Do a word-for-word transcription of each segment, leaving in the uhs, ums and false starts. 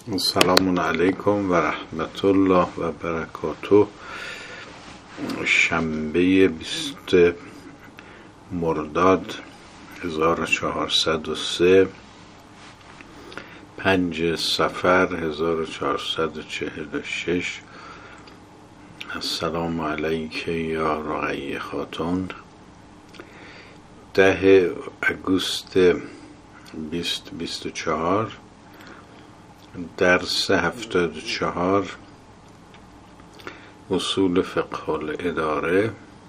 السلام علیکم و رحمت الله و برکاته. شنبه بیست مرداد هزار و چهارصد و سه، پنج صفر هزار و چهارصد و چهل و شش. السلام علیک یا رقیه خاتون. ده اگوست بیست بیست و چهار، درس هفتاد و چهار، اصول فقه الاداره،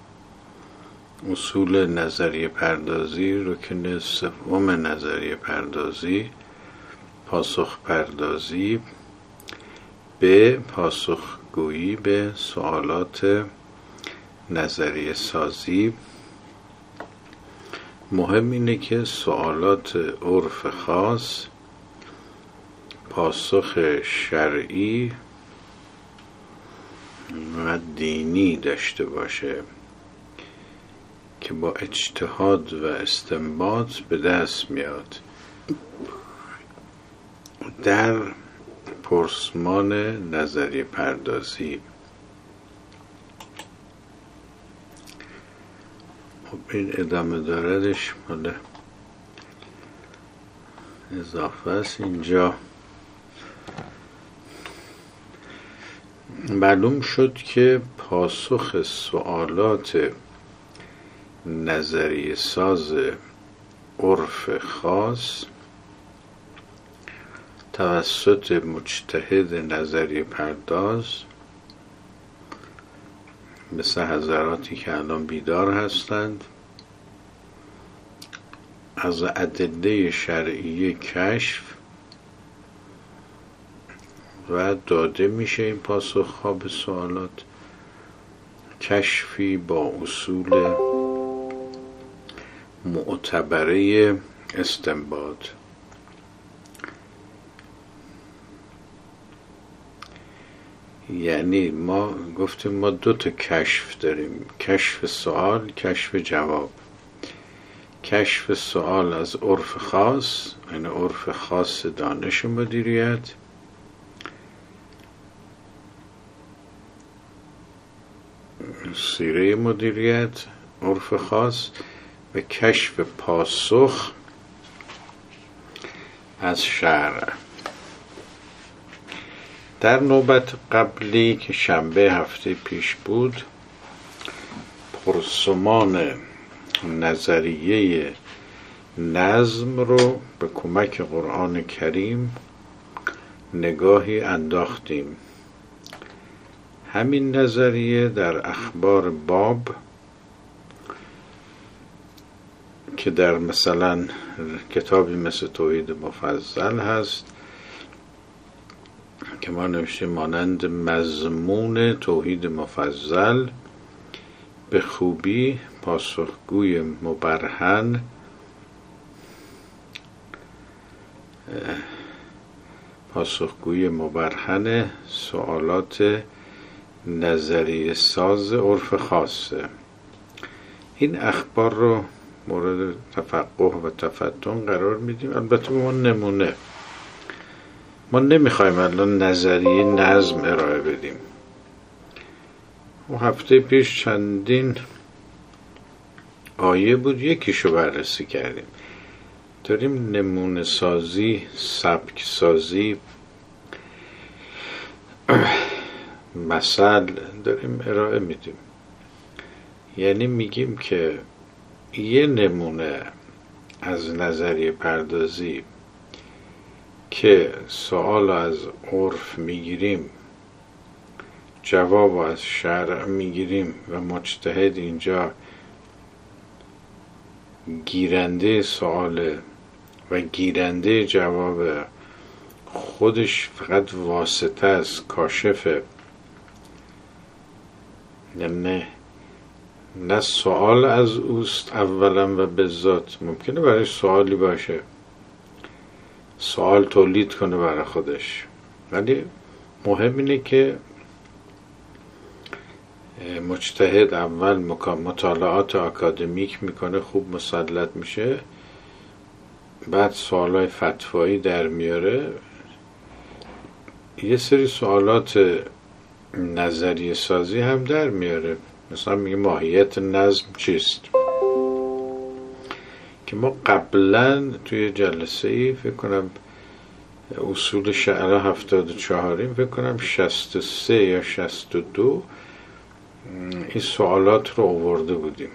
اصول نظریه پردازی، رکن سوم نظریه پردازی، پاسخ پردازی به پاسخگویی به سوالات نظریه سازی. مهم اینه که سوالات عرف خاص پاسخ شرعی و دینی داشته باشه که با اجتهاد و استنباط به دست میاد. در پرسمان نظریه پردازی خب این ادامه داردش مال اضافه است. اینجا معلوم شد که پاسخ سوالات نظریه ساز عرف خاص توسط مجتهد نظریه پرداز، مثل حضراتی که الان بیدار هستند، از ادله شرعی کشف و داده میشه. این پاسخ ها به سوالات کشفی با اصول معتبره استنباط. یعنی ما گفتیم ما دو تا کشف داریم، کشف سوال، کشف جواب. کشف سوال از عرف خاص، یعنی عرف خاص دانش مدیریت، سیره مدیریت، عرف خاص، و کشف پاسخ از شرع. در نوبت قبلی که شنبه هفته پیش بود، پرسمان نظریه نظم رو به کمک قرآن کریم نگاهی انداختیم. همین نظریه در اخبار باب که در مثلا کتابی مثل توحید مفضل هست که ما نوشتیم مانند مضمون توحید مفضل، به خوبی پاسخگوی مبرهن پاسخگوی مبرهن سوالات نظریه ساز عرف خاصه. این اخبار رو مورد تفقه و تفتن قرار میدیم. البته ما نمونه، ما نمیخوایم الان نظریه نظم ارائه بدیم. و هفته پیش چندین آیه بود، یکیشو بررسی کردیم. داریم نمونه سازی، سبک سازی، مثل داریم ارائه میدیم. یعنی میگیم که یه نمونه از نظریه پردازی که سوال از عرف میگیریم، جواب از شرع میگیریم و مجتهد اینجا گیرنده سوال و گیرنده جواب، خودش فقط واسطه است، کاشفه. یعنی نه سوال از اوست اولا و به ذات، ممکنه برای سوالی باشه، سوال تولید کنه برای خودش، ولی مهم اینه که مجتهد اول مطالعات اکادمیک میکنه، خوب مسلط میشه، بعد سوالای فتوایی در میاره، یه سری سوالات نظریه سازی هم در میاره. مثلا میگه ماهیت نظم چیست، که ما قبلا توی جلسه ای فکر کنم اصول شعر هفتاد و چهاریم فکر کنم شصت و سه یا شصت و دو این سوالات رو آورده بودیم.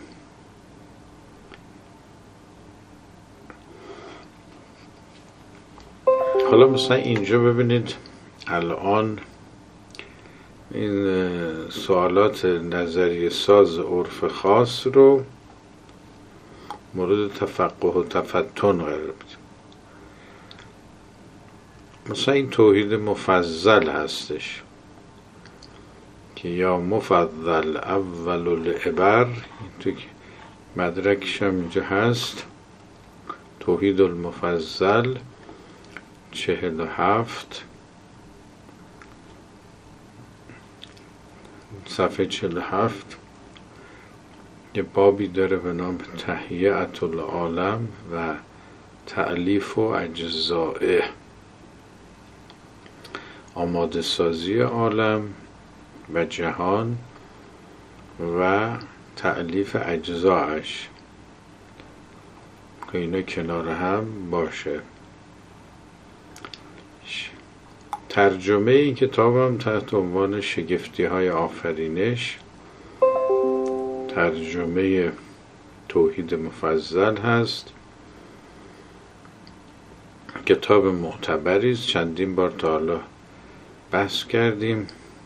حالا مثلا اینجا ببینید الان این سوالات نظریه ساز عرف خاص رو مورد تفقه و تفتن قرار بدیم. مثلا این توحید مفضل هستش که یا مفضل اول العبر، توی مدرکش هم اینجا هست، توحید المفضل چهل و هفت صفحه چهل و هفت یه بابی داره به نام تهیئة العالم و تألیف و اجزائه، آماده سازی عالم و جهان و تألیف اجزایش، که اینا کنار هم باشه. ترجمه این کتاب هم تحت عنوان شگفتی های آفرینش، ترجمه توحید مفضل هست. کتاب معتبری است، چندین بار تا حالا بحث کردیم.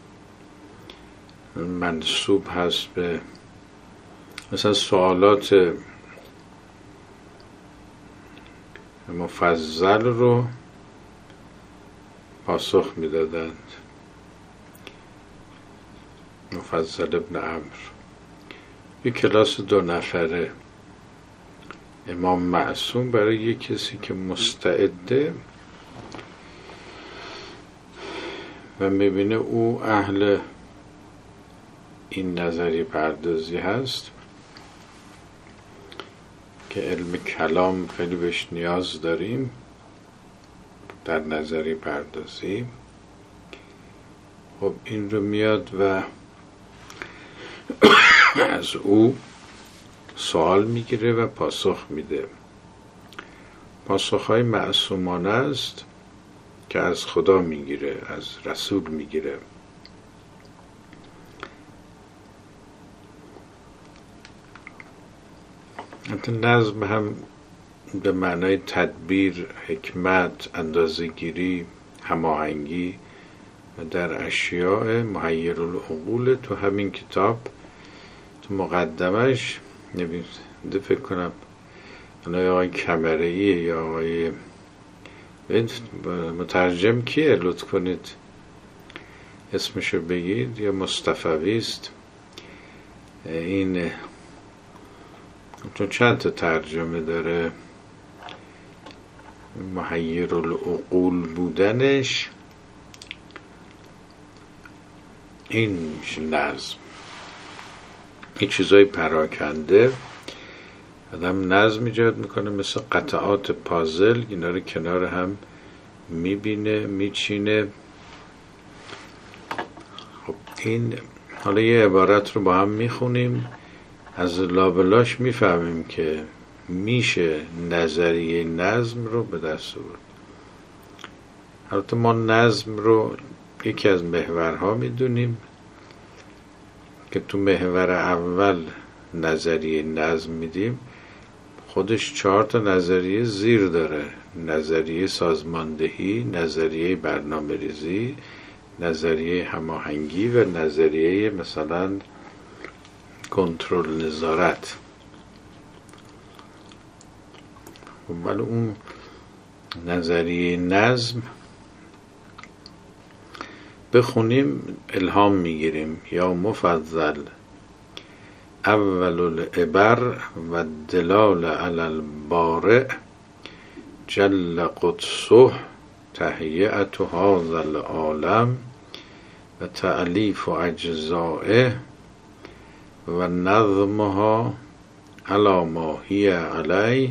منسوب هست به مثلا سوالات مفضل رو پاسخ میدادند، مفضل ابن عمرو. یک کلاس دو نفره امام معصوم برای یک کسی که مستعده و میبینه او اهل این نظری پردازی هست که علم کلام خیلی بهش نیاز داریم در نظری پردازی. خب این رو میاد و از او سوال میگیره و پاسخ میده. پاسخهای معصومانه است که از خدا میگیره، از رسول میگیره. حتی نظم هم به معنای تدبیر، حکمت، اندازه‌گیری، هماهنگی و در اشیاء محیر العقول. تو همین کتاب تو مقدمش نوشته، فکر کنم الان آقای کمره‌ای یا آقای مترجم کیه لطف کنید اسمشو بگید، یا مصطفوی است. این چون چند تا ترجمه داره، محیر العقول بودنش این نظم. این چیزای پراکنده آدم نظم ایجاد میکنه، مثل قطعات پازل، اینا رو کنار هم میبینه، میچینه. خب این حالا یه عبارت رو با هم میخونیم، از لابلاش میفهمیم که میشه نظریه نظم رو به دست آورد. البته ما نظم رو یکی از محورها میدونیم که تو محور اول نظریه نظم میدیم، خودش چهار تا نظریه زیر داره: نظریه سازماندهی، نظریه برنامه ریزی، نظریه هماهنگی و نظریه مثلا کنترل نظارت. ولی اون نظریه نظم بخونیم الهام میگیریم. یا مفضل اول العبر و دلال علی البارئ جل قدسه تهیئة هذا العالم و تألیف اجزائه و نظمها علی ما هی علیه.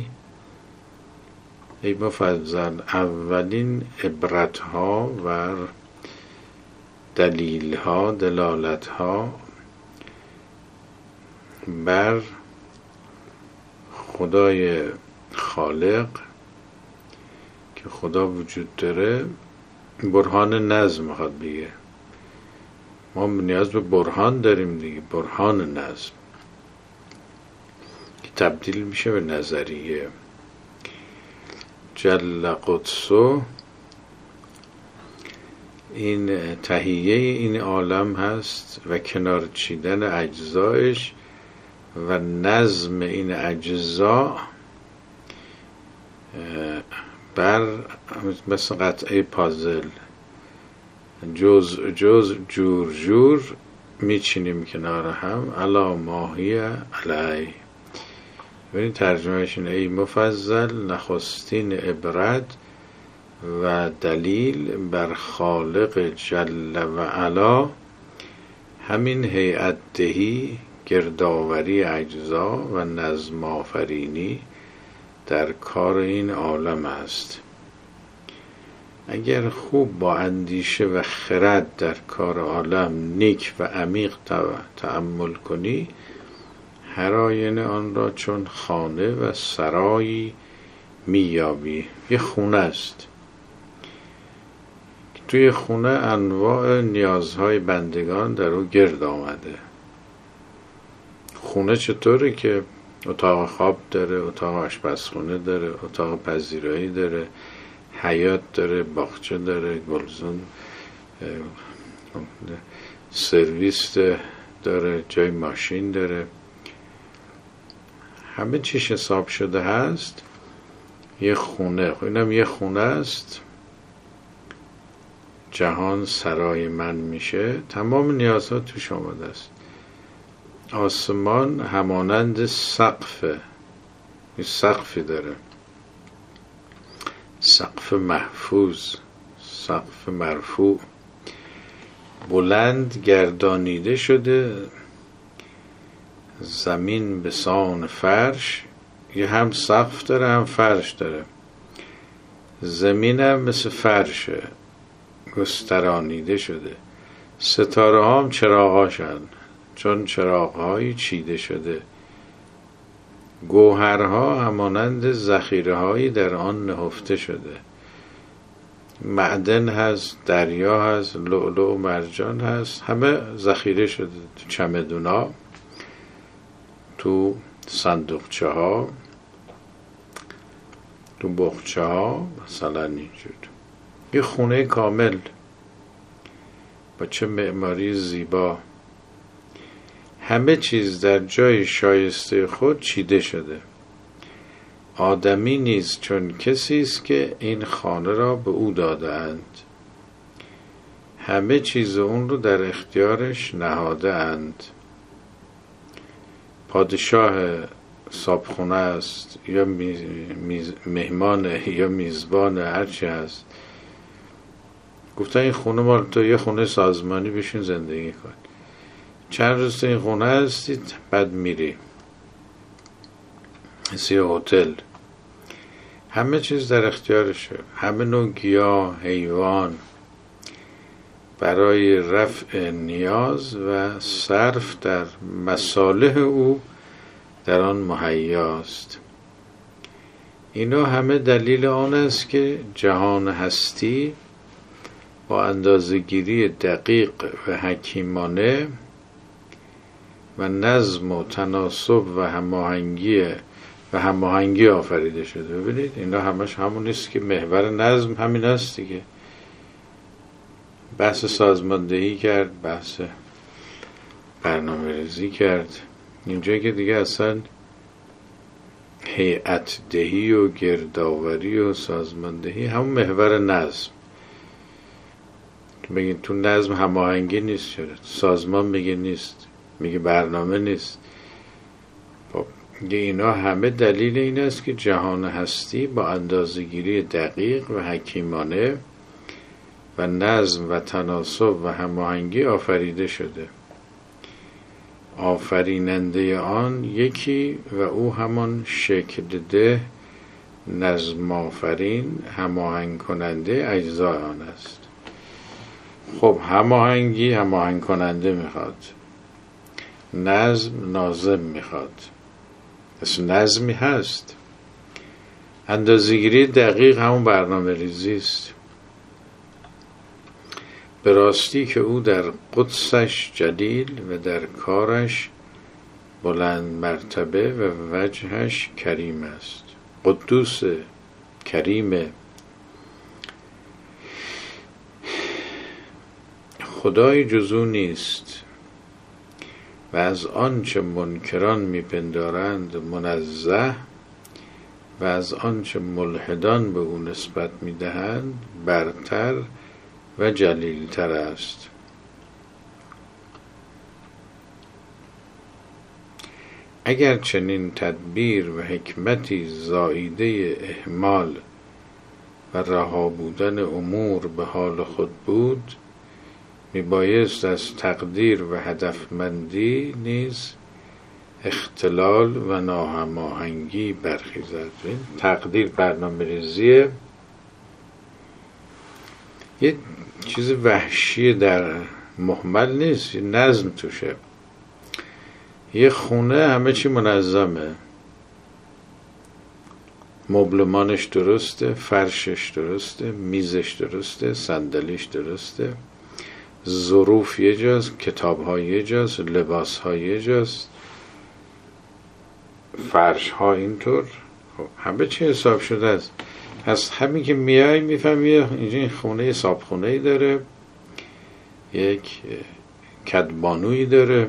ای مفضل، اولین عبرتها و دلیل ها، دلالت ها بر خدای خالق که خدا وجود داره برهان نظم میخواد بگه. ما نیاز به برهان داریم دیگه، برهان نظم که تبدیل میشه به نظریه. جل قدسو این تهیه این عالم هست و کنار چیدن اجزایش و نظم این اجزا بر مثل قطعه پازل جز جز جور جور میچینیم کنار هم. الا ماهی علی. ببینید ترجمهش اینه: ای مفضل نخستین عبرت و دلیل بر خالق جل و علا همین هیئت دهی، گردآوری اجزا و نظم آفرینی در کار این عالم است. اگر خوب با اندیشه و خرد در کار عالم نیک و عمیق تأمل کنی، هر آینه آن را چون خانه و سرایی میابی. یه خونه است، توی خونه انواع نیازهای بندگان در او گرد آمده. خونه چطوره که اتاق خواب داره، اتاق آشپزخونه داره، اتاق پذیرایی داره، حیاط داره، باغچه داره، گلزن، سرویس داره، جای ماشین داره، همه چیش حساب شده هست. یه خونه، خب اینم یه خونه است. جهان سرای من میشه، تمام نیازها توش آمده است. آسمان همانند سقفه، یه سقفی داره، سقف محفوظ، سقف مرفوع، بلند گردانیده شده. زمین به سان فرش، یه هم سقف داره هم فرش داره. زمین هم مثل فرشه، گسترانیده شده. ستاره ها هم چراغاشن، چون چراغهایی چیده شده. گوهرها همانند ذخیره هایی در آن نهفته شده. معدن هست، دریا هست، لؤلؤ و مرجان هست، همه ذخیره شده تو چمدونا، تو صندوقچه ها، تو بخچه ها، مثلا اینجور. یه خونه کامل با چه معماری زیبا، همه چیز در جای شایسته خود چیده شده. آدمی نیز چون کسی است که این خانه را به او داده‌اند، همه چیز اون رو در اختیارش نهاده اند. پادشاه صابخونه است یا میز، مهمانه یا میزبان، هرچی هست. گفتن این خونه مال تو، یه خونه سازمانی، بشین زندگی کن. چند روز تو این خونه هستید، بعد میری مثل هتل. همه چیز در اختیارشه، همه نوع گیاه، حیوان، برای رفع نیاز و صرف در مصالح او در آن مهیاست. اینا همه دلیل آن است که جهان هستی با اندازه‌گیری دقیق و حکیمانه و نظم و تناسب و هماهنگی و هماهنگی آفریده شده. ببینید اینا همش همون نیست که محور نظم همین است دیگه. بحث سازماندهی کرد، بحث برنامه ریزی کرد، اینجا که دیگه اصلا هیئت دهی و گردآوری و سازماندهی همون محور نظم. بگین تو نظم هماهنگی نیست، چرا سازمان میگه نیست، میگه برنامه نیست. خب اینا همه دلیل این است که جهان هستی با اندازه‌گیری دقیق و حکیمانه و نظم و تناسب و هماهنگی آفریده شده. آفریننده آن یکی و او همان شکل ده، نظم آفرین، هماهنگ کننده اجزای آن است. خب هماهنگی هماهنگ کننده میخواد، نظم ناظم میخواد. اصلا نظمی هست. اندازه‌گیری دقیق همون برنامه ریزی است. به راستی که او در قدسش جلیل و در کارش بلند مرتبه و وجهش کریم است. قدوس، کریم. خدای جز او نیست و از آنچه منکران میپندارند منزه و از آنچه ملحدان به او نسبت میدهند برتر و جلیلتر است. اگر چنین تدبیر و حکمتی زائیده اهمال و رها بودن امور به حال خود بود، میبایست از تقدیر و هدفمندی نیز اختلال و ناهماهنگی برخیزد. تقدیر برنامه‌ریزی یه چیز وحشی در محمل نیست، یه نظم توشه. یه خونه همه چی منظمه، مبلمانش درسته، فرشش درسته، میزش درسته، صندلیش درسته، ظروف یه جاست، کتاب ها یه جاست، لباس ها یه جاست، فرش ها اینطور. خب همه چی حساب شده است. از همین که میای میفهمی اینجا این خونه حساب خونه‌ای داره، یک کدبانویی داره،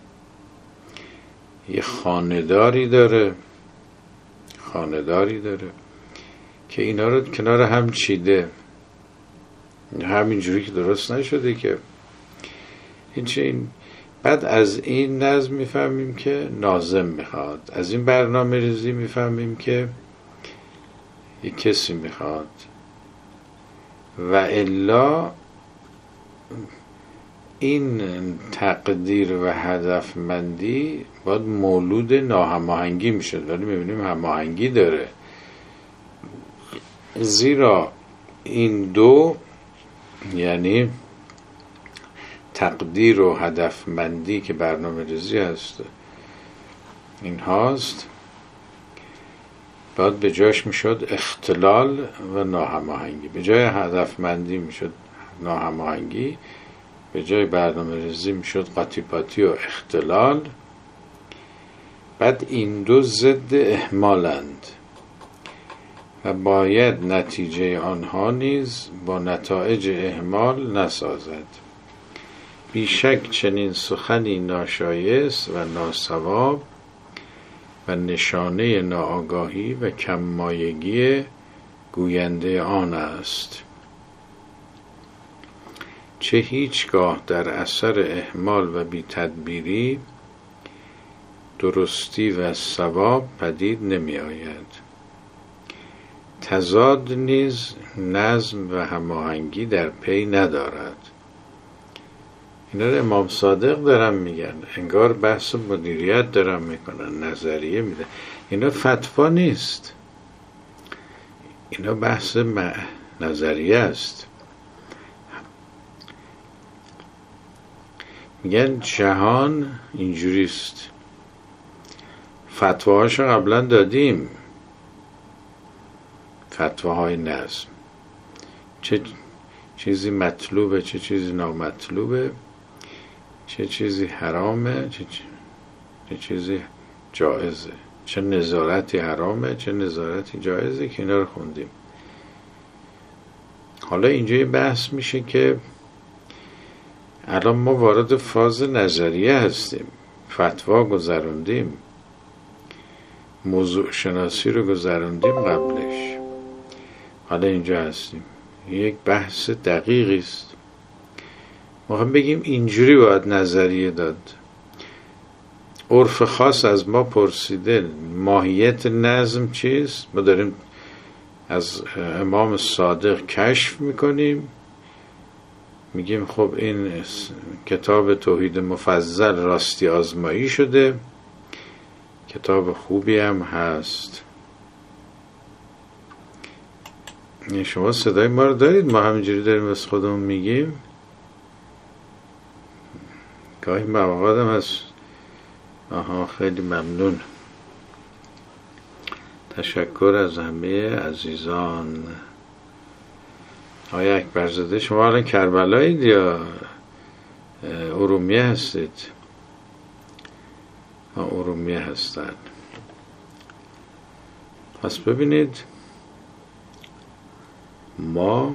یه خانه‌داری داره خانه‌داری داره که اینا رو کنار هم چیده. همینجوری که درست نشده که این چه این. بعد از این نظم میفهمیم که ناظم میخواد، از این برنامه ریزی میفهمیم که یک کسی میخواد، و الا این تقدیر و هدفمندی باید مولود ناهماهنگی میشد، ولی میبینیم هماهنگی داره. زیرا این دو، یعنی تقدیر و هدفمندی که برنامه ریزی هست این هاست، باید به جاش میشد اختلال و ناهماهنگی. به جای هدفمندی میشد ناهماهنگی، به جای برنامه ریزی میشد قاطی پاتی و اختلال. بعد این دو ضد اهمالند و باید نتیجه آنها نیز با نتایج اهمال نسازد. بیشک چنین سخنی ناشایست و ناصواب و نشانه ناآگاهی و کممایگی گوینده آن است. چه هیچگاه در اثر اهمال و بی تدبیری درستی و صواب پدید نمی آید. تضاد نیز نظم و هماهنگی در پی ندارد. اینا رو امام صادق دارن میگن، انگار بحث مدیریت دارن میکنن، نظریه میدن. اینا فتوا نیست، اینا بحث نظریه است. میگن جهان اینجوریست، فتواهاشو قبلا دادیم، فتواهای نظم، چه چیزی مطلوبه، چه چیزی نامطلوبه، چه چیزی حرامه، چه, چه چیزی جایزه، چه نظارتی حرامه، چه نظارتی جایزه، که اینا رو خوندیم. حالا اینجا یه بحث میشه که الان ما وارد فاز نظریه هستیم، فتوا گذروندیم، موضوع شناسی رو گذروندیم قبلش، حالا اینجا هستیم. یک بحث دقیقی است. ما هم بگیم اینجوری باید نظریه داد. عرف خاص از ما پرسیده ماهیت نظم چیست، ما داریم از امام صادق کشف میکنیم، میگیم خب این کتاب توحید مفضل راستی آزمایی شده، کتاب خوبی هم هست. شما صدای ما رو دارید؟ ما همینجوری داریم از خودمون میگیم. گاهی مواقعم هست. آها خیلی ممنون. تشکر از همه عزیزان. آقای اکبرزاده شما الان کربلایید یا ارومیه هستید؟ ارومیه هستن. پس ببینید ما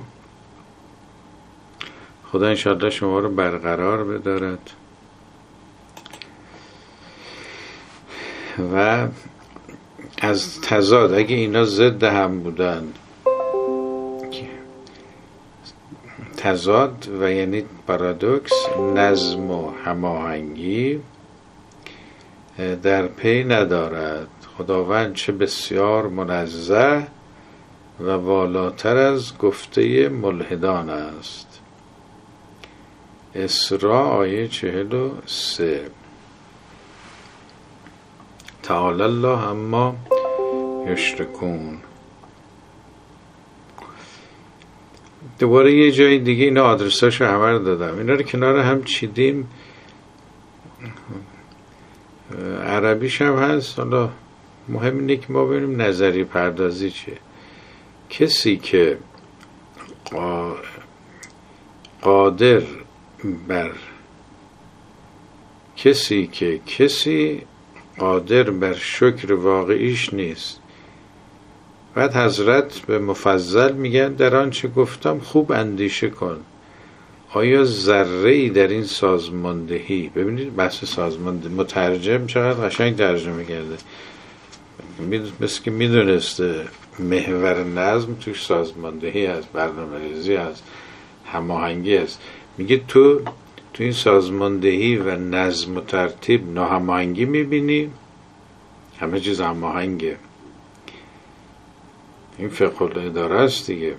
خدا انشاءالله شما رو برقرار بدارد و از تضاد، اگه اینا ضد هم بودن، تضاد و یعنی پارادوکس، نظم و هماهنگی در پی ندارد. خداوند چه بسیار منزه و والاتر از گفته ملحدان است. اسراء آیه چهل و سه. تعالی الله عما یشرکون. دوباره یه جای دیگه اینا آدرساشو همه رو دادم، اینا رو کنار هم چیدیم. عربیش هم هست. حالا مهم اینه که ما ببینیم نظری پردازی چیه. کسی که قادر بر کسی که کسی قادر بر شکر واقعیش نیست. بعد حضرت به مفضل میگن در آنچه گفتم خوب اندیشه کن. آیا ذره‌ای در این سازماندهی، ببینید بحث سازماندهی، مترجم چقدر قشنگ ترجمه کرده، مثل که میدونسته محور نظم توش سازماندهی هست، برنامه‌ریزی هست، هماهنگی هست. میگه تو تو این سازماندهی و نظم و ترتیب ناهماهنگی میبینی؟ همه چیز هماهنگه. این فقه الاداره است دیگه.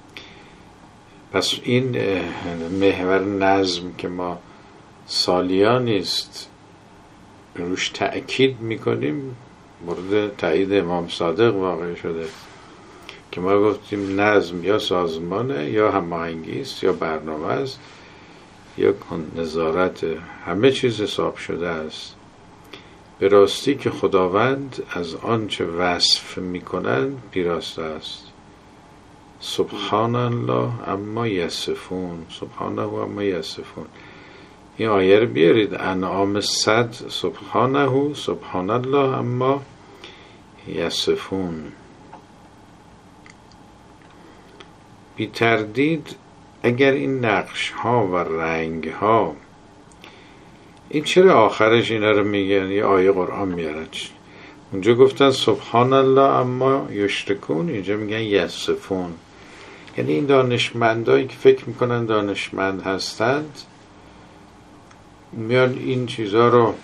پس این محور نظم که ما سالیانیست روش تأکید میکنیم، مورد تایید امام صادق واقع شده که ما گفتیم نظم یا سازمانه یا هماهنگی است یا برنامه است یا نظارت، همه چیز حساب شده است. به راستی که خداوند از آنچه وصف میکنند پیراسته است. سبحان الله اما یصفون. سبحانه و اما یصفون. این آیه رو بیارید، انعام صد. سبحانه سبحان الله اما یصفون. بی تردید اگر این نقش ها و رنگ ها، این چرا آخرش اینا رو میگن؟ یه آیه قرآن میارن. اونجا گفتن سبحان الله اما یشرکون، اینجا میگن یصفون. یعنی این دانشمندایی که فکر میکنن دانشمند هستند میان این چیزها رو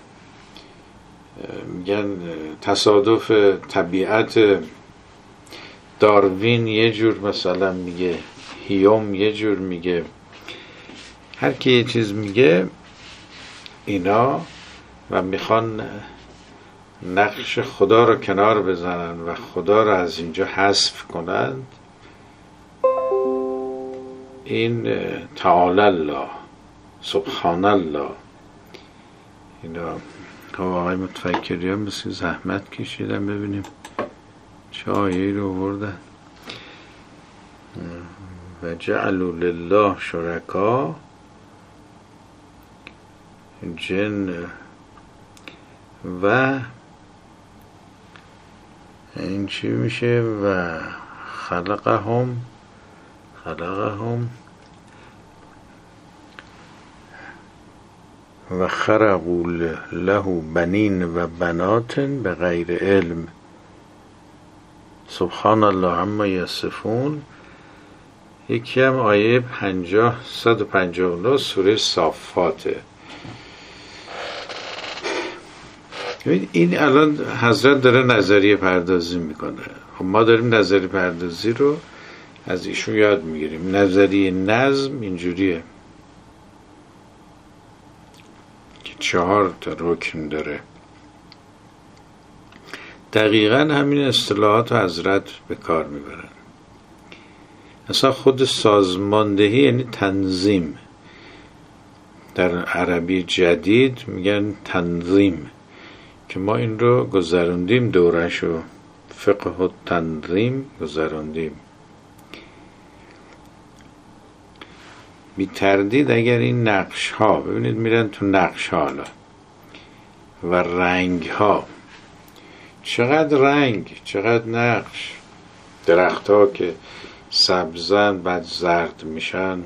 میگن تصادف طبیعت. داروین یه جور مثلا میگه، هیوم یه جور میگه، هر کی یه چیز میگه اینا، و میخوان نقش خدا رو کنار بزنن و خدا رو از اینجا حذف کنند. این تعالی الله سبحان الله، اینا آقای متفکری هم مثل زحمت کشیدن. ببینیم چه آیه‌ای رو آوردن. و جعلوا لله شرکا جن و این چی میشه؟ و خلقهم خلقهم و خرقوا له بنین و بنات به غیر علم. سبحان الله عما یصفون. یکی هم آیه پنجاه صد و پنجاه و نه سوره صافاته. این الان حضرت داره نظریه پردازی میکنه. ما داریم نظریه پردازی رو از ایشون یاد میگیریم. نظریه نظم اینجوریه که چهار تا رکن داره. دقیقا همین اصطلاحات حضرت به کار میبرن. اصلا خود سازماندهی یعنی تنظیم. در عربی جدید میگن تنظیم، که ما این رو گذروندیم، دورشو فقه و تنظیم گذروندیم. بی تردید اگر این نقش ها، ببینید میرن تو نقش ها و رنگ ها، چقدر رنگ چقدر نقش، درخت ها که سبزن بعد زرد میشن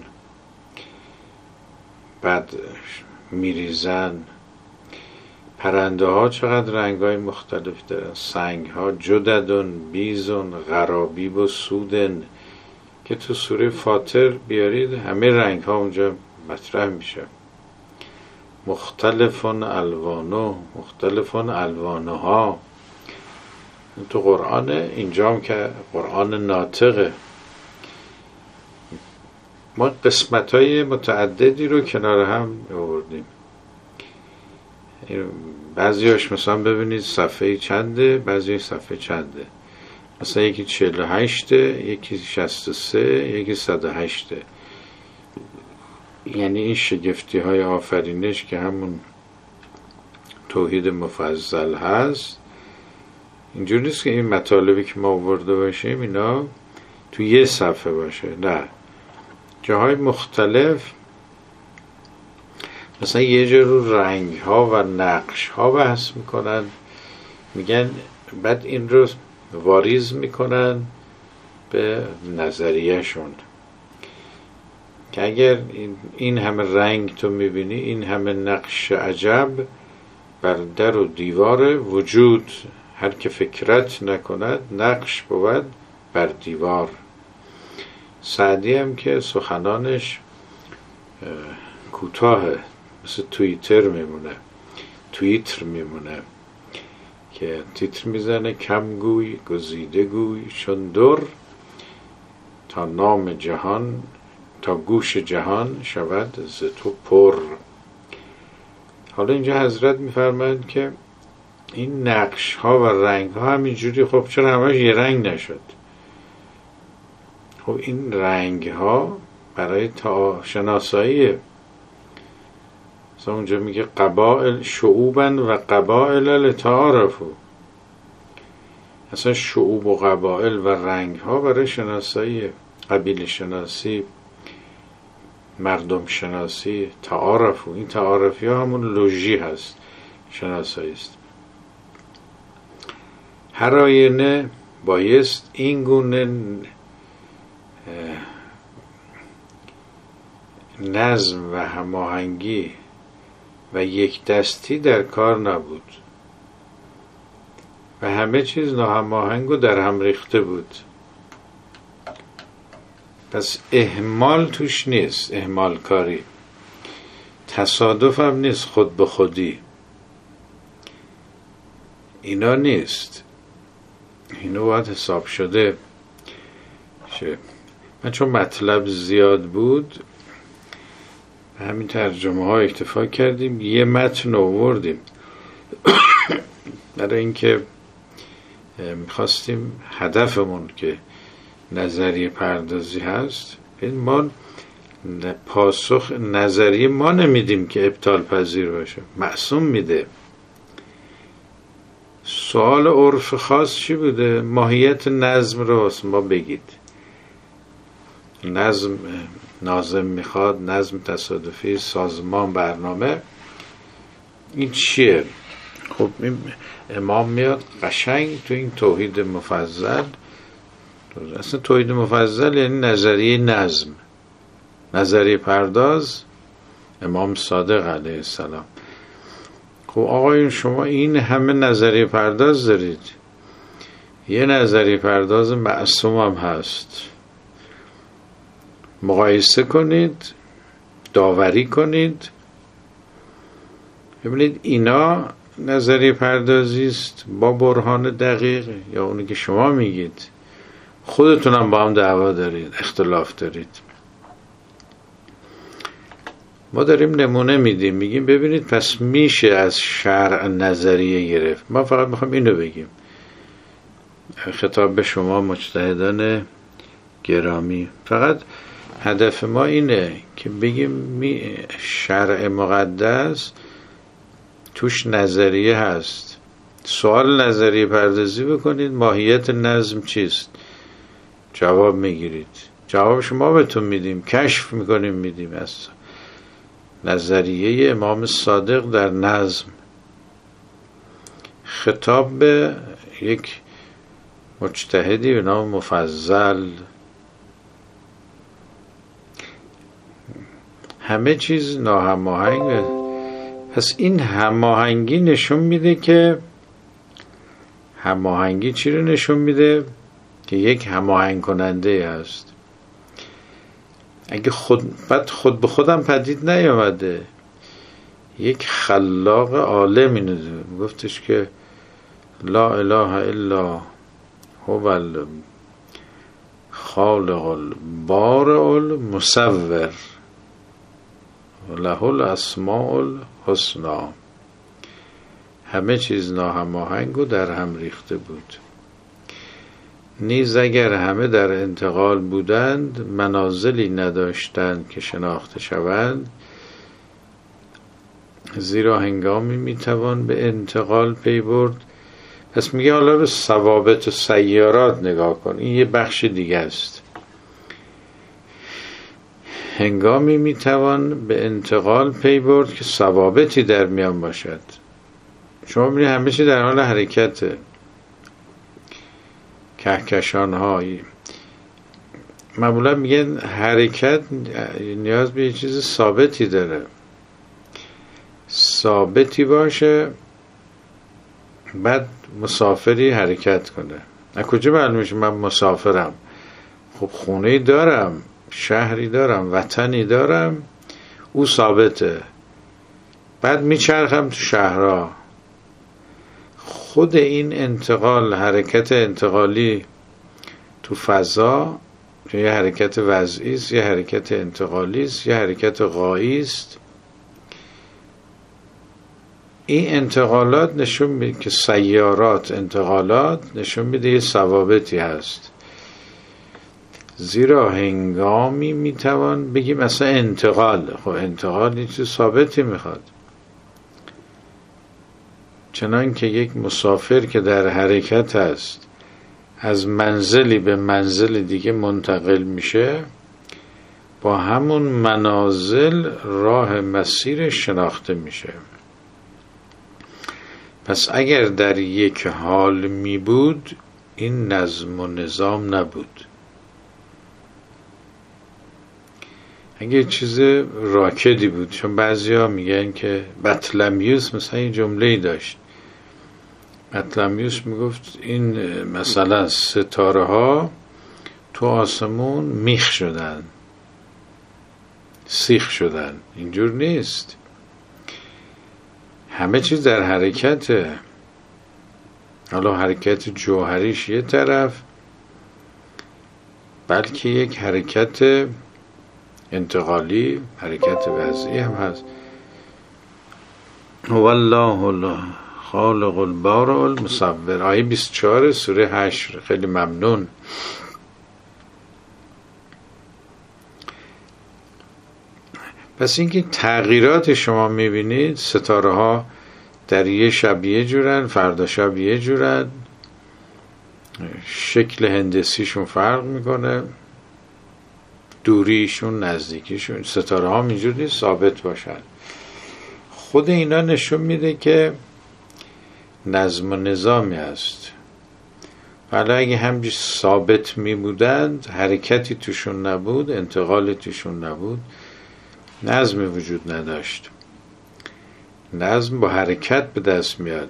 بعد میریزن، پرنده ها چقدر رنگ های مختلف دارن، سنگ ها جددن بیزن غرابیب و سودن که تو سوره فاطر بیارید همه رنگ ها اونجا مطرح میشه. مختلفون الوانو مختلفون الوانوها تو قرآن، اینجا هم که قرآن ناطقه، ما قسمت های متعددی رو کنار هم آوردیم. بعضیاش مثلا ببینید صفحه چنده، بعضی صفحه چنده، مثلا یکی چهل و هشته، یکی شصت و سه، یکی صد و هشته. یعنی این شگفتی های آفرینش که همون توحید مفضل هست، اینجوری نیست که این مطالبی که ما آورده باشیم اینا تو یه صفحه باشه، نه، جاهای مختلف. مثلا یه جا رو رنگ ها و نقش ها بحث میکنن، میگن بعد این رو واریز میکنن به نظریه شون که اگر این, این همه رنگ تو میبینی، این همه نقش عجب بر در و دیوار وجود، هر که فکرت نکند نقش بود بر دیوار. سعدی هم که سخنانش کوتاهه، مثل توییتر میمونه، توییتر میمونه که تیتر میزنه کم گوی گزیده گوی چون در، تا نام جهان تا گوش جهان شود ز تو پر. حالا اینجا حضرت میفرمایند که این نقش ها و رنگ ها همینجوری، خب چرا همش یه رنگ نشد؟ خب این رنگ ها برای تا شناساییه. مثلا اونجا میگه قبائل شعوبن و قبائل لتعارفو، اصلا شعوب و قبائل و رنگ ها برای شناساییه، قبیل شناسی، مردم شناسی، تعارفو. این تعارفی ها همون لوژی هست، شناسایی است. هر آینه بایست این گونه نظم و هماهنگی و یک دستی در کار نبود و همه چیز ناهماهنگ و در هم ریخته بود. پس اهمال توش نیست، اهمال کاری، تصادف هم نیست، خود به خودی اینا نیست، اینو باید حساب شده شه. من چون مطلب زیاد بود همین ترجمه ها اکتفا کردیم، یه متن آوردیم برای اینکه میخواستیم هدفمون که نظریه پردازی هست، ما پاسخ نظریه ما نمیدیم که ابطال پذیر باشه، معصوم میده. سوال عرف خاص چی بوده؟ ماهیت نظم رو ما بگید. نظم ناظم میخواد، نظم تصادفی، سازمان، برنامه، این چیه؟ خب این امام میاد قشنگ تو این توحید مفضل، اصلا توحید مفضل یعنی نظریه نظم، نظریه پرداز امام صادق علیه السلام. خب آقایون شما این همه نظریه پرداز دارید، یه نظریه پرداز معصوم هم هست، مقایسه کنید، داوری کنید، ببینید اینا نظریه پردازی است با برهان دقیق یا اونی که شما میگید. خودتون هم با هم دعوا دارید، اختلاف دارید. ما داریم نمونه میدیم، میگیم ببینید پس میشه از شرع نظریه گرفت. ما فقط میخوام اینو بگیم، خطاب به شما مجتهدان گرامی، فقط هدف ما اینه که بگیم شرع مقدس توش نظریه هست. سوال نظریه پردازی بکنید ماهیت نظم چیست، جواب میگیرید. جواب شما بهتون میدیم، کشف میکنیم میدیم از نظریه امام صادق در نظم. خطاب به یک مجتهدی به نام مفضل. همه چیز ناهماهنگ. پس این هماهنگی نشون میده که هماهنگی چی رو نشون میده؟ که یک هماهنگ کننده است. اگه خود بعد خود به خودم پدید نیامده، یک خلاق عالم اینو گفتش که لا اله الا هو الخالق البارئ المصور له الاسماء الحسنی. همه چیز ناهماهنگ و در هم ریخته بود. نیز اگر همه در انتقال بودند منازلی نداشتند که شناخته شوند، زیرا هنگامی میتوان به انتقال پی برد. پس میگه حالا به ثوابت و سیارات نگاه کن، این یه بخش دیگه است. هنگامی میتوان به انتقال پی برد که ثوابتی در میان باشد. شما میبینید همه چی در حال حرکته. کهکشان هایی معمولا میگن حرکت نیاز به یه چیز ثابتی داره، ثابتی باشه بعد مسافری حرکت کنه. از کجا معلوم میشه من مسافرم؟ خب خونه‌ای دارم، شهری دارم، وطنی دارم، او ثابته. بعد میچرخم تو شهرها. خود این انتقال، حرکت انتقالی تو فضا، یه حرکت وضعی است، یه حرکت انتقالی است، یه حرکت غایی است. این انتقالات نشون میده که سیارات، انتقالات نشون میده یه ثوابتی هست. زیرا هنگامی میتوان بگیم مثلا انتقال، خب انتقال یه چیز ثابتی میخواد. چنان که یک مسافر که در حرکت است از منزلی به منزل دیگه منتقل میشه، با همون منازل راه مسیر شناخته میشه. پس اگر در یک حال می بود این نظم و نظام نبود. اگه چیز راکدی بود، چون بعضی ها میگن که بطلمیوس مثلا این جمله‌ای داشت. بطلمیوس میگفت این مثلا ستاره ها تو آسمون میخ شدن، سیخ شدن. اینجور نیست، همه چیز در حرکته. حالا حرکت جوهریش یه طرف، بلکه یک حرکت انتقالی، حرکت وضعی هم هست. والله خالق البارئ المصور، آیه بیست و چهار سوره حشر. خیلی ممنون. پس اینکه تغییرات شما میبینید، ستاره ها در یه شب یه جورن، فردا شب یه جورن، شکل هندسیشون فرق میکنه، دوریشون، نزدیکیشون. ستاره ها اینجوری ثابت باشن. خود اینا نشون میده که نظم و نظامی هست. حالا اگه همچنین ثابت می بودند، حرکتی توشون نبود، انتقالی توشون نبود، نظمی وجود نداشت. نظم با حرکت به دست میاد.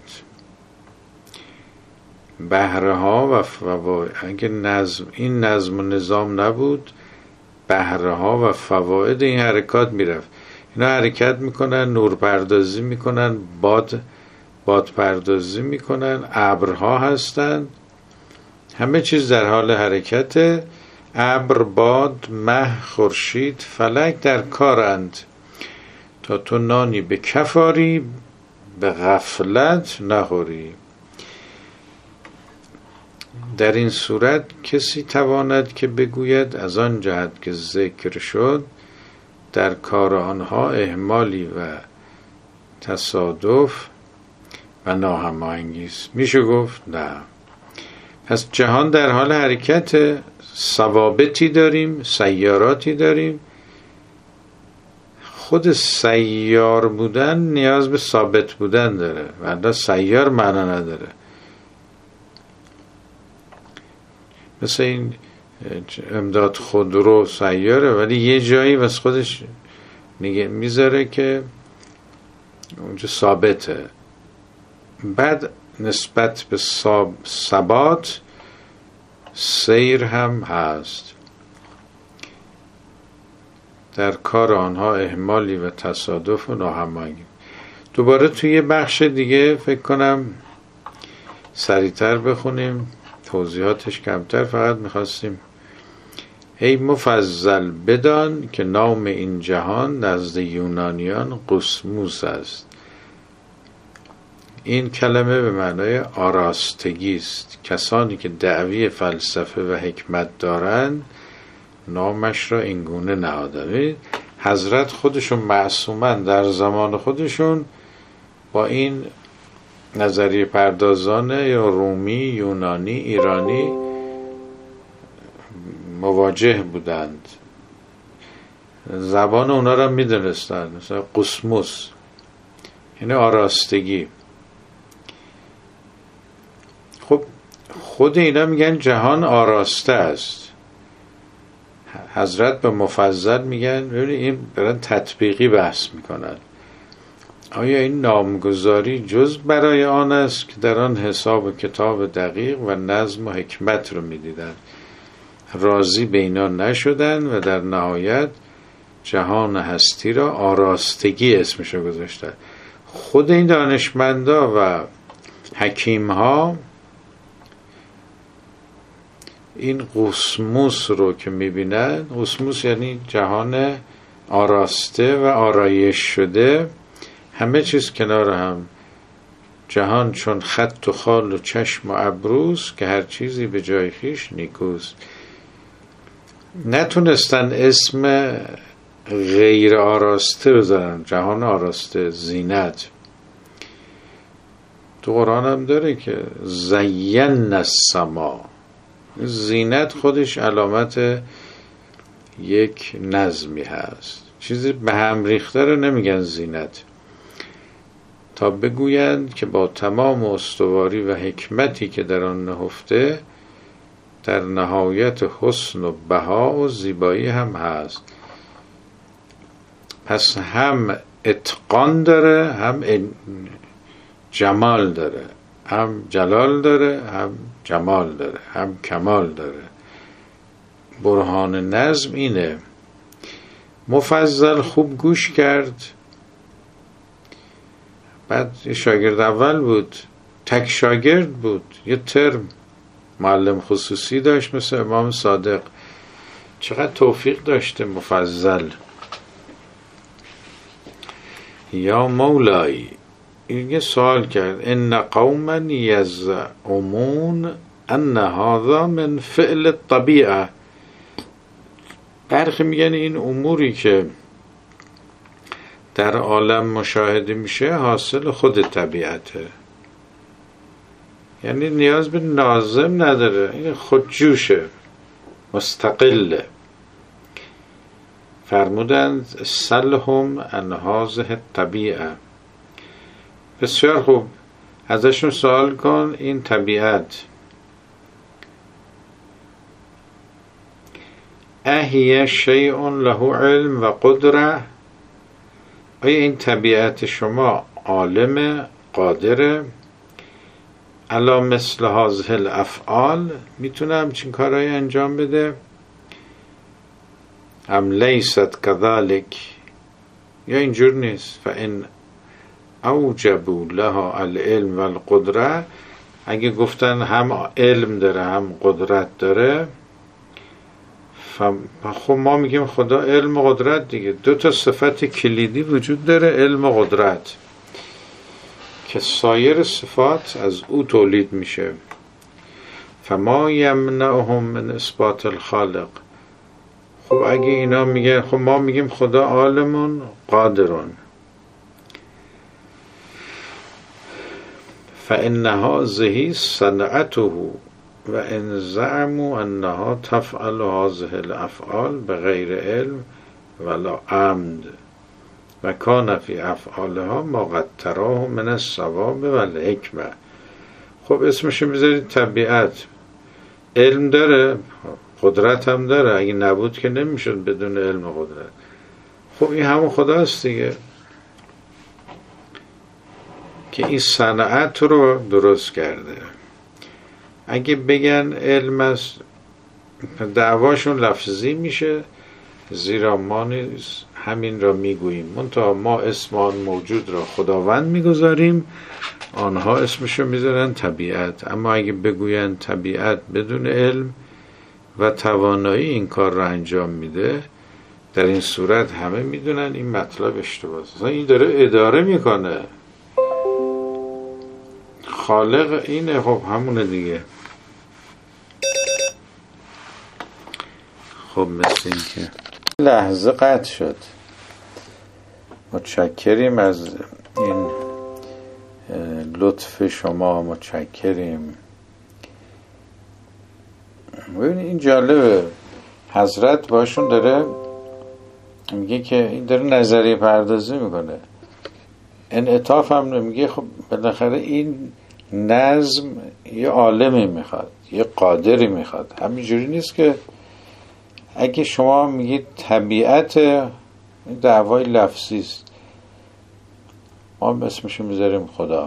بهره ها و فواید، اگه نظم این نظم و نظام نبود، بهره ها و فواید این حرکات میرفت. اینا حرکت میکنن، نور پردازی میکنن، باد باد پردازی میکنن، ابرها هستن، همه چیز در حال حرکته. ابر، باد، مه، خورشید، فلک در کارند تا تو نانی به کفاری به غفلت نخوری. در این صورت کسی تواند که بگوید از آن جهت که ذکر شد در کار آنها اهمالی و تصادف و ناهماهنگی است. میشه گفت نه. پس جهان در حال حرکت، ثوابتی داریم، سیاراتی داریم. خود سیار بودن نیاز به ثابت بودن داره، ولی سیار معنا نداره. مثل این امداد خودرو سیاره، ولی یه جایی واسه خودش نگه میذاره که اونجا ثابته. بعد نسبت به ثبات سیر هم هست. در کار آنها اهمالی و تصادف و ناهماهنگی. دوباره توی بخش دیگه فکر کنم سریعتر بخونیم، توضیحاتش کمتر، فقط میخواستیم ای مفضل بدان که نام این جهان نزد یونانیان قسموس است. این کلمه به معنای آراستگی است. کسانی که دعوی فلسفه و حکمت دارند نامش را اینگونه نهادند. حضرت خودشون معصومن در زمان خودشون با این نظریه پردازان یا رومی، یونانی، ایرانی مواجه بودند. زبان اونا را میدونستند. مثلا قسموس یعنی آراستگی. خب خود اینا میگن جهان آراسته است. حضرت به مفضل میگن ببینید این برن تطبیقی بحث میکنن. آیا این نامگذاری جز برای آن است که در آن حساب و کتاب دقیق و نظم و حکمت رو میدیدن، راضی به اینا نشدن و در نهایت جهان هستی را آراستگی اسمشو گذاشتن. خود این دانشمندا و حکیم ها این قسموس رو که میبینن، قسموس یعنی جهان آراسته و آرایش شده، همه چیز کنار هم، جهان چون خط و خال و چشم و ابروست که هر چیزی به جای خیش نیکوست. نتونستن اسم غیر آراسته بذارن، جهان آراسته، زینت. تو قرآن هم داره که زین السما، زینت خودش علامت یک نظمی هست. چیزی به هم ریخته رو نمیگن زینت، تا بگویند که با تمام استواری و حکمتی که در آن نهفته در نهایت حسن و بها و زیبایی هم هست. پس هم اتقان داره، هم جمال داره، هم جلال داره، هم جمال داره، هم کمال داره. برهان نظم اینه. مفضل خوب گوش کرد. بعد یه شاگرد اول بود، تک شاگرد بود، یه ترم معلم خصوصی داشت مثل امام صادق. چقدر توفیق داشته مفضل. یا مولایی، این یه سوال کرد، ان قوما یزعمون ان هذا من فعل الطبیعه. برخی میگن این اموری که در عالم مشاهده میشه حاصل خود طبیعته، یعنی نیاز به ناظم نداره، این خودجوشه، مستقله. فرمودند سلهم عن هذه الطبیعه. بسیار خوب، ازشون سوال کن این طبیعت اهی شیء له علم و قدره، آیا این طبیعت شما عالم قادره علی مثل هذه الافعال، میتونه همچین کارهایی انجام بده؟ ام لیست کذالک، یا اینجور نیست؟ فان اوجبوا لها العلم والقدره، اگه گفتن هم علم داره هم قدرت داره، خب ما میگیم خدا علم و قدرت دیگه. دو تا صفت کلیدی وجود داره، علم و قدرت، که سایر صفات از او تولید میشه. فما یمنعهم من اثبات الخالق. خب اگه اینا میگن، خب ما میگیم خدا عالمون قادرون، فانها ذهی صنعته و ان زعموا انها تفعل هذه الافعال بغیر علم ولا عمد و کان فی افعالها ما قد تراه من الصواب و الحکمه. خب اسمشو میذارید طبیعت، علم داره، قدرت هم داره، اگه نبود که نمیشد بدون علم و قدرت. خب این همون خداست دیگه که این صنعت رو درست کرده. اگه بگن علم است، دعواشون لفظی میشه، زیرا ما نیز همین را میگوییم، منتها ما اسم آن موجود را خداوند میگذاریم، آنها اسمشو میذارن طبیعت. اما اگه بگوین طبیعت بدون علم و توانایی این کار را انجام میده، در این صورت همه میدونن این مطلب اشتباهه. این داره اداره میکنه، خالق اینه. خب همونه دیگه. خب مثل این که لحظه قطع شد. متشکریم از این لطف شما، متشکریم. ببینید این جالبه، حضرت باشون داره میگه که این داره نظریه پردازی میکنه، انعطاف هم نمیگه. خب بالاخره این نظم یه عالمی میخواد، یه قادری میخواد. همینجوری نیست که اگه شما میگید طبیعت، دعوای لفظی است، ما اسمشو میذاریم خدا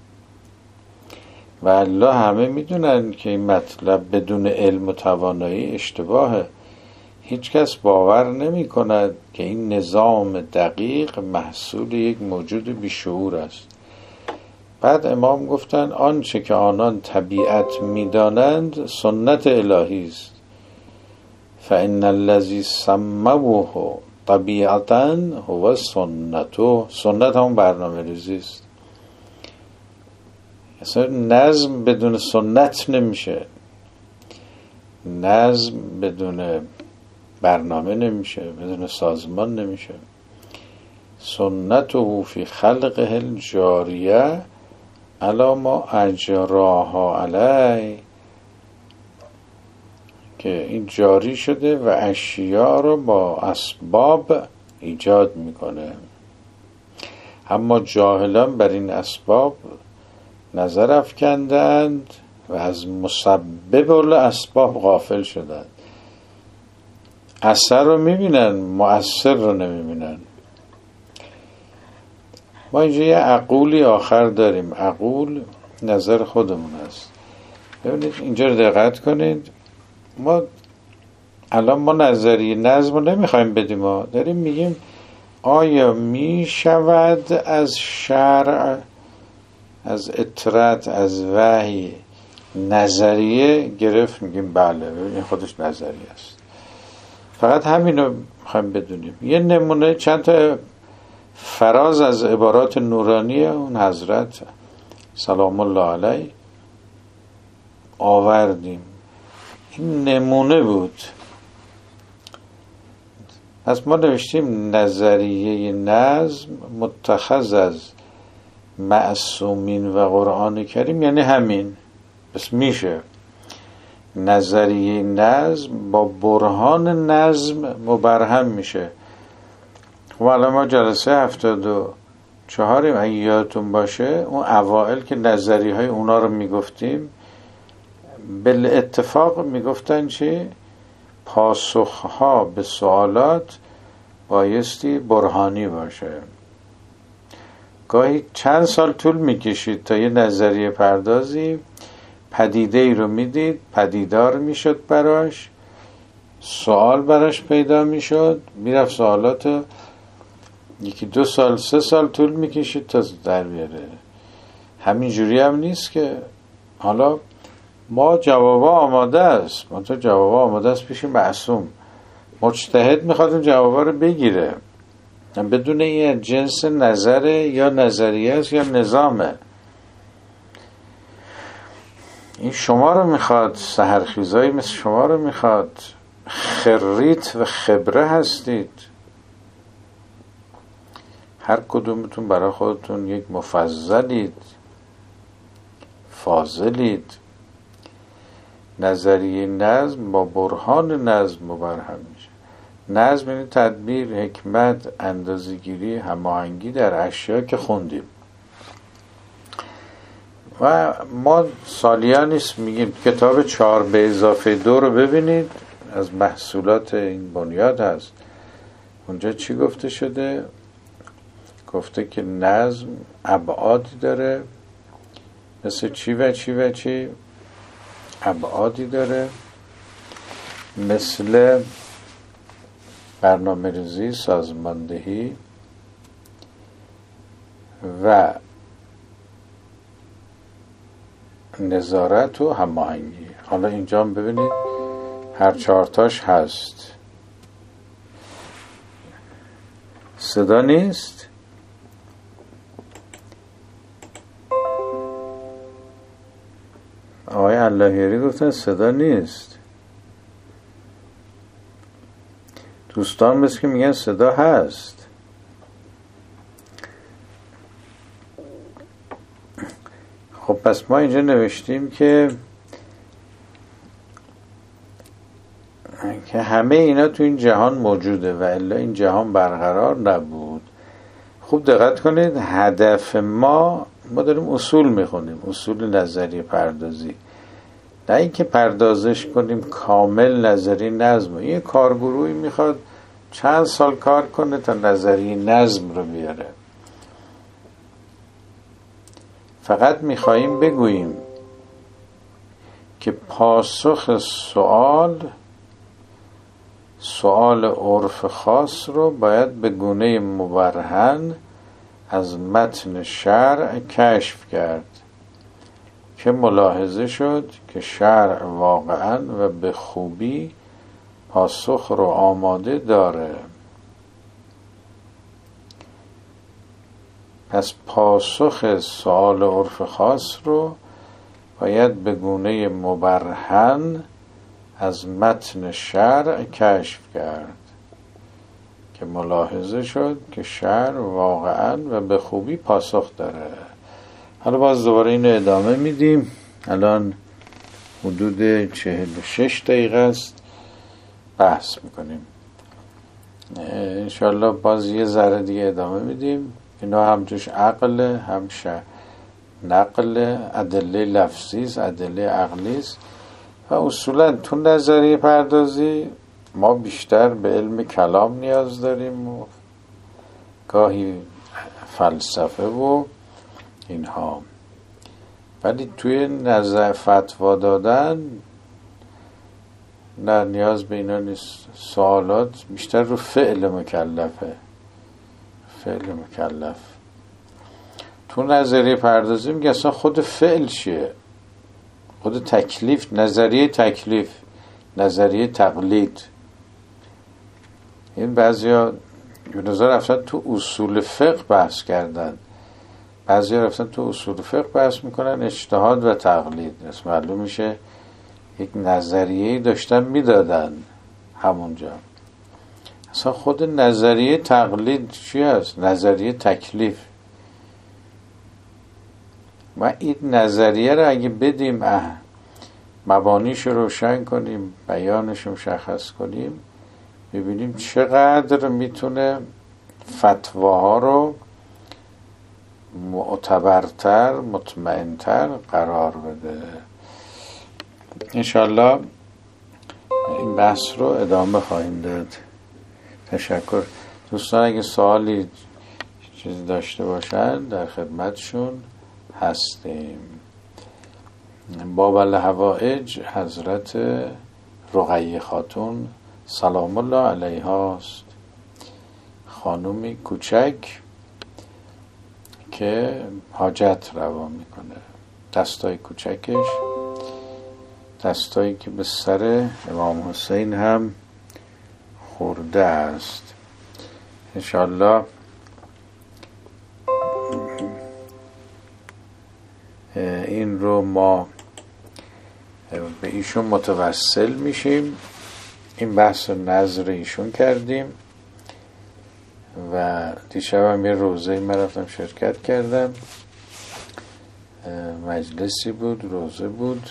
و الله همه میدونن که این مطلب بدون علم و توانایی اشتباهه. هیچ کس باور نمی کند که این نظام دقیق محصول یک موجود بیشعور است. بعد امام گفتن آنچه که آنان طبیعت میدانند سنت الهی است. فإن الذی سموه طبیعتاً هو سنته. سنت همون برنامه ریزی است. اصلا نظم بدون سنت نمیشه، نظم بدون برنامه نمیشه، بدون سازمان نمیشه. سنته فی خلقه الجاریه علی ما اجراها علی، که این جاری شده و اشیا رو با اسباب ایجاد میکنه. اما جاهلان بر این اسباب نظر افکندند و از مسبب الاسباب غافل شدند. اثر رو میبینن، مؤثر رو نمیبینن. ما اینجا یه عقولی آخر داریم. عقول نظر خودمون هست. ببینید اینجا رو دقت کنید. ما الان ما نظریه نظم رو نمیخوایم بدیم، ما داریم میگیم آیا میشود از شرع، از اطرت، از وحی نظریه گرفت؟ میگیم بله، این خودش نظریه است. فقط همین رو میخوایم بدونیم. یه نمونه، چند تا فراز از عبارات نورانی اون حضرت سلام الله علیه آوردیم. این نمونه بود. پس ما نوشتیم نظریه نظم متخذ از معصومین و قرآن کریم، یعنی همین. پس میشه نظریه نظم با برهان نظم مبرهم میشه. خب الان ما جلسه هفتاد و چهاریم، اگه یادتون باشه اون اوائل که نظریه های اونا رو میگفتیم، بالاتفاق میگفتن چی؟ پاسخها به سوالات بایستی برهانی باشه. گاهی چند سال طول میکشید تا یه نظریه پردازی پدیده ای رو میدید، پدیدار میشد براش، سوال براش پیدا میشد، میرفت سوالات یکی دو سال سه سال طول میکشید تا در بیاره. همین جوری هم نیست که حالا ما جوابا آماده است، ما تو جوابا آماده است پیش معصوم، مجتهد میخواد اون جوابا رو بگیره، بدون این جنس نظره یا نظریه است یا نظامه. این شما رو میخواد، سحرخیزایی مثل شما رو میخواد، خریت و خبره هستید، هر کدومتون برای خودتون یک مفضلید، فاضلید. نظریه نظم با برهان نظم مبرهن میشه. نظم یعنی تدبیر، حکمت، اندازه‌گیری، هماهنگی در اشیا که خوندیم. و ما سالیا نیست میگیم کتاب چهار به اضافه دو رو ببینید، از محصولات این بنیاد هست. اونجا چی گفته شده؟ گفته که نظم ابعادی داره، مثل چی و چی و چی ابعادی داره، مثل برنامه‌ریزی، سازماندهی و نظارت و هماهنگی. حالا اینجا هم ببینید هر چهارتاش هست. صدا نیست؟ آقای اللهیاری گفتن صدا نیست. دوستان مثل که میگن صدا هست. خب پس ما اینجا نوشتیم که که همه اینا تو این جهان موجوده و الا این جهان برقرار نبود. خوب دقت کنید، هدف ما ما داریم اصول میخونیم، اصول نظری پردازی، نه اینکه پردازش کنیم کامل نظری نظم. یه کارگروهی میخواد چند سال کار کنه تا نظری نظم رو بیاره. فقط میخواییم بگوییم که پاسخ سوال سوال عرف خاص رو باید به گونه مبرهن از متن شرع کشف کرد که ملاحظه شد که شرع واقعا و به خوبی پاسخ رو آماده داره. پس پاسخ سوال عرف خاص رو باید به گونه مبرهن از متن شرع کشف کرد که ملاحظه شد که شرع واقعا و به خوبی پاسخ داره. حالا باز دوباره اینو ادامه میدیم. الان حدود چهل و شش دقیقه است بحث میکنیم. انشالله باز یه ذره دیگه ادامه میدیم. اینا هم توش عقل، هم نقل، ادله لفظی، ادله عقلی است. و اصولا تو نظریه پردازی ما بیشتر به علم کلام نیاز داریم و گاهی فلسفه و اینها، ولی توی نظر فتوا دادن نه نیاز به اینا نیست. سوالات بیشتر رو فعل مکلفه، فعل مکلف. تو نظریه پردازی میگه اصلا خود فعل چیه، خود تکلیف، نظریه تکلیف، نظریه تقلید. این بعضیا یونزا رفتن تو اصول فقه بحث کردن، بعضیا رفتن تو اصول فقه بحث میکنن اجتهاد و تقلید. از معلوم میشه یک نظریه داشتن میدادن همونجا. اصلا خود نظریه تقلید چی هست؟ نظریه تکلیف. و این نظریه رو اگه بدیم مبانیش رو روشن کنیم، بیانش رو مشخص کنیم، ببینیم چقدر میتونه فتواها رو معتبرتر، مطمئنتر قرار بده. انشالله این بحث رو ادامه خواهیم داد. تشکر. دوستان اگه سوالی چیزی داشته باشن در خدمتشون هستیم. باب الحوائج حضرت رقیه خاتون سلام الله علیها است. خانومی کوچک که حاجت روا میکنه. دستای کوچکش، دستایی که به سر امام حسین هم خورده است. انشالله این رو ما به ایشون متوسل میشیم. این بحث نظر ایشون کردیم و دیشب هم یه روزه من رفتم شرکت کردم، مجلسی بود، روزه بود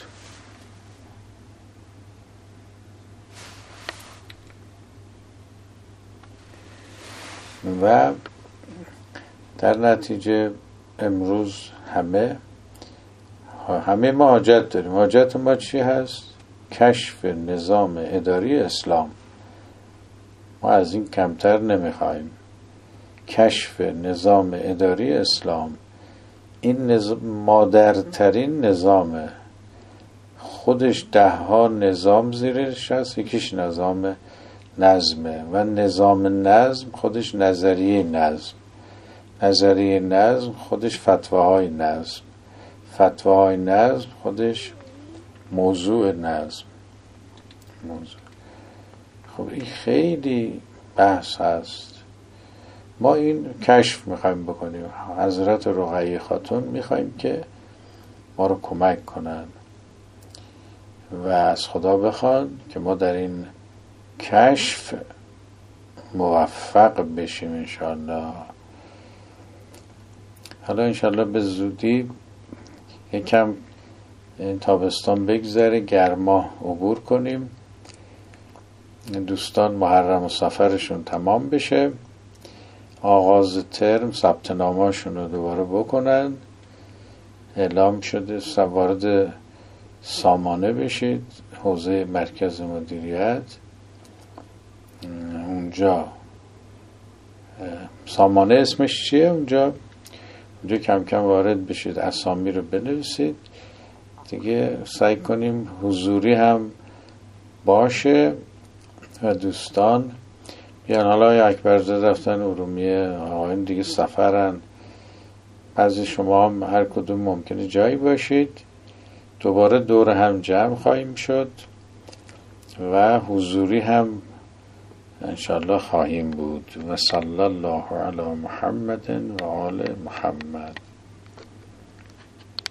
و در نتیجه امروز همه همه ما حاجت داریم. حاجت ما چی هست؟ کشف نظام اداری اسلام. ما از این کمتر نمیخوایم. کشف نظام اداری اسلام، این نظام مادرترین نظامه، خودش ده ها نظام زیرش هست، یکیش نظام نظمه و نظام نظم خودش نظریه نظم، نظریه نظم خودش فتواهای نظم، فتواهای نظم خودش موضوع نظم موضوع. خب این خیلی بحث هست. ما این کشف میخوایم بکنیم. حضرت رقیه خاتون میخوایم که ما رو کمک کنن و از خدا بخوان که ما در این کشف موفق بشیم انشاءالله. حالا انشاءالله به زودی یکم این تابستان بگذره، گرما عبور کنیم، دوستان محرم و سفرشون تمام بشه، آغاز ترم ثبت نامه‌شون رو دوباره بکنن، اعلام شده وارد سامانه بشید، حوزه مرکز مدیریت. اونجا سامانه اسمش چیه؟ اونجا اونجا کم کم وارد بشید، اسامی رو بنویسید دیگه. سعی کنیم حضوری هم باشه و دوستان بیان. حالا اکبرزاده رفتن ارومیه، آقایون دیگه سفرن، بعضی شما هم هر کدوم ممکنه جایی باشید. دوباره دور هم جمع خواهیم شد و حضوری هم انشاءالله خواهیم بود. و صلی الله علی محمد و آل محمد.